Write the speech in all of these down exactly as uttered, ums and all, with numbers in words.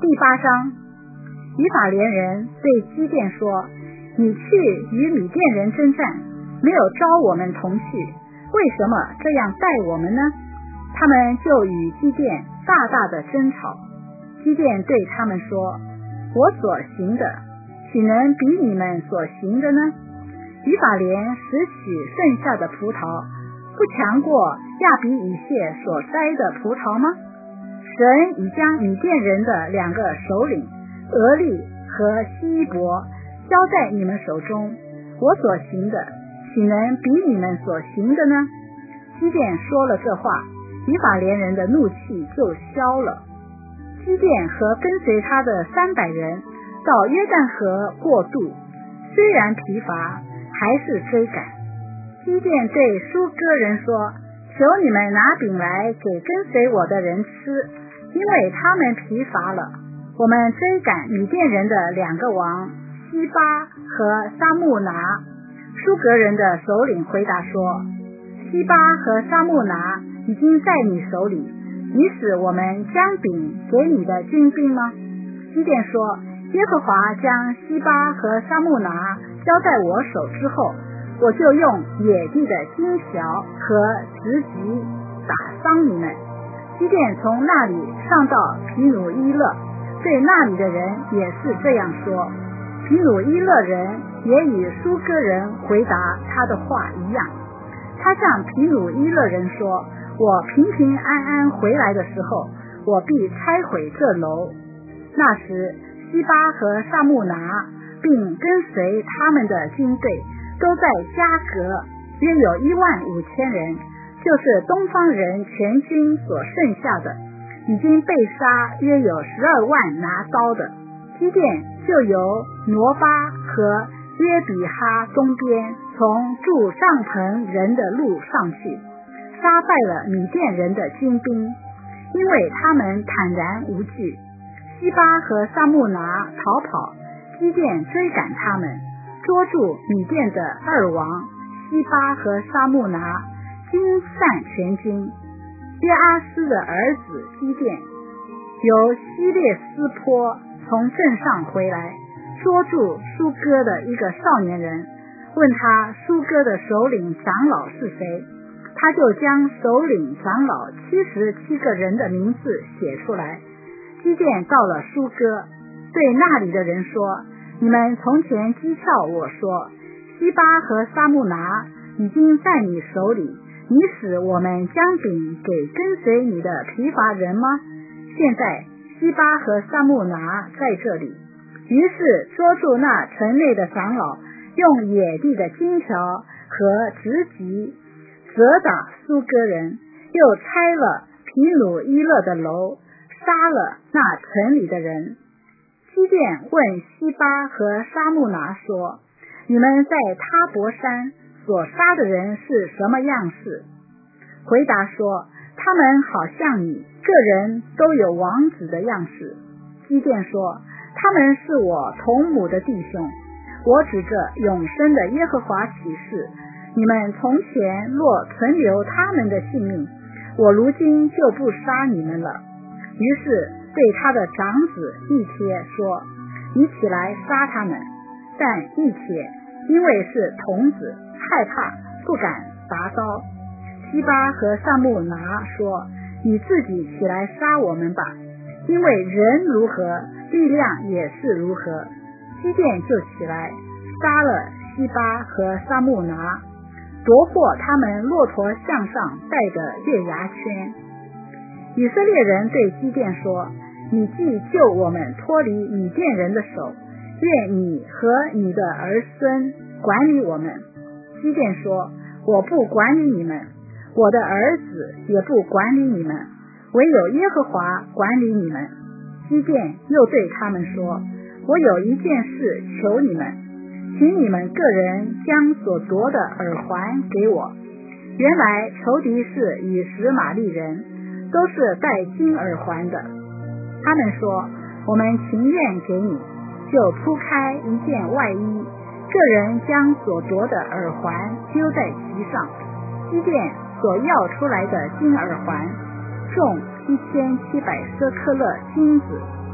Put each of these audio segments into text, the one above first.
第八章，以法莲人对基甸说：你去与米甸人征战，没有召我们同去，为什么这样待我们呢？他们就与基甸大大的争吵。基甸对他们说：我所行的岂能比你们所行的呢？以法莲拾取剩下的葡萄，不强过亚比以谢所摘的葡萄吗？神已将米甸人的两个首领俄利和希伯交在你们手中，我所行的岂能比你们所行的呢？基甸说了这话，以法莲人的怒气就消了。基甸和跟随他的三百人到约旦河过渡，虽然疲乏，还是追赶。基甸对疏割人说：求你们拿饼来给跟随我的人吃，因为他们疲乏了。我们追赶米甸人的两个王西巴和沙木拿。疏割人的首领回答说：西巴和沙木拿已经在你手里，你使我们将饼给你的军兵吗？基甸说：耶和华将西巴和沙木拿交在我手之后，我就用野地的金条和直戟打伤你们。基甸从那里上到皮努伊勒，对那里的人也是这样说。皮努伊勒人也与疏割人回答他的话一样。他向皮努伊勒人说：我平平安安回来的时候，我必拆毁这楼。那时西巴和沙木拿并跟随他们的军队都在加格，约有一万五千人，就是东方人全军所剩下的，已经被杀约有十二万拿刀的。基甸就由挪巴和约比哈东边从住帐篷人的路上去，杀败了米甸人的军兵，因为他们坦然无惧。西巴和沙木拿逃跑，基甸追赶他们，捉住米甸的二王西巴和沙木拿，惊散全军。约阿斯的儿子基甸由希列斯坡从镇上回来，捉住疏割的一个少年人，问他疏割的首领长老是谁，他就将首领长老七十七个人的名字写出来。基甸到了疏割，对那里的人说：你们从前讥诮我说，西巴和沙木拿已经在你手里，你使我们将饼给跟随你的疲乏人吗？现在西巴和沙木拿在这里。于是捉住那城内的长老，用野地的金条和直戟责打疏割人，又拆了皮努伊勒的楼，杀了那城里的人。基甸问西巴和沙木拿说：你们在他伯山所杀的人是什么样式？回答说：他们好像你，个人都有王子的样式。基甸说：他们是我同母的弟兄，我指着永生的耶和华起誓，你们从前若存留他们的性命，我如今就不杀你们了。于是对他的长子以帖说：你起来杀他们。但以帖因为是童子，害怕，不敢拔刀。西巴和沙木拿说：你自己起来杀我们吧，因为人如何，力量也是如何。基甸就起来杀了西巴和沙木拿，夺获他们骆驼项上戴的月牙圈。以色列人对基甸说：你既救我们脱离米甸人的手，愿你和你的儿孙管理我们。基甸说：我不管理你们，我的儿子也不管理你们，唯有耶和华管理你们。基甸又对他们说：我有一件事求你们，请你们个人将所夺的耳环给我。原来仇敌是以实玛利人，都是戴金耳环的。他们说：我们情愿给你，就铺开一件外衣，个人将所夺的耳环丢在其上。基甸所要出来的金耳环重一千七百舍克勒金子，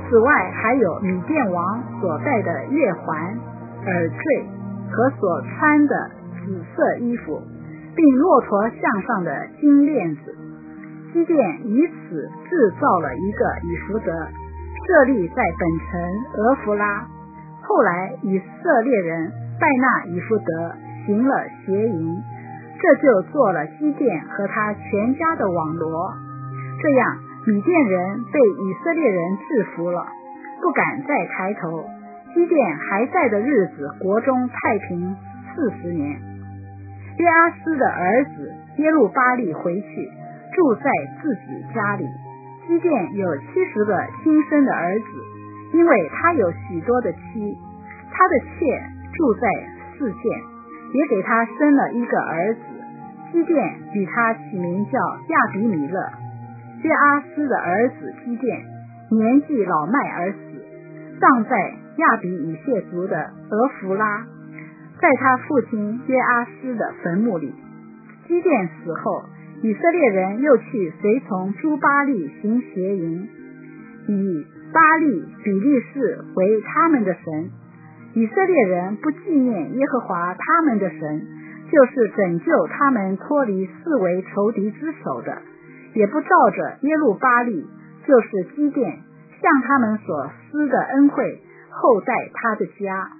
此外还有米甸王所戴的月环、耳坠和所穿的紫色衣服，并骆驼项上的金链子。基甸以此制造了一个以弗得，设立在本城俄弗拉。后来以色列人拜那以弗得，行了邪淫，这就做了基甸和他全家的网罗。这样米甸人被以色列人制服了，不敢再抬头。基甸还在的日子，国中太平四十年。约阿斯的儿子耶路巴力回去，住在自己家里。基甸有七十个亲生的儿子，因为他有许多的妻，他的妾住在四县，也给他生了一个儿子。基甸与他起名叫亚比米勒。约阿斯的儿子基甸年纪老迈而死，葬在亚比以谢族的俄弗拉，在他父亲约阿斯的坟墓里。基甸死后，以色列人又去随从诸巴力行邪淫，以巴力比利士为他们的神。以色列人不纪念耶和华他们的神，就是拯救他们脱离四围仇敌之手的，也不照着耶路巴力，就是基甸向他们所施的恩惠厚待他的家。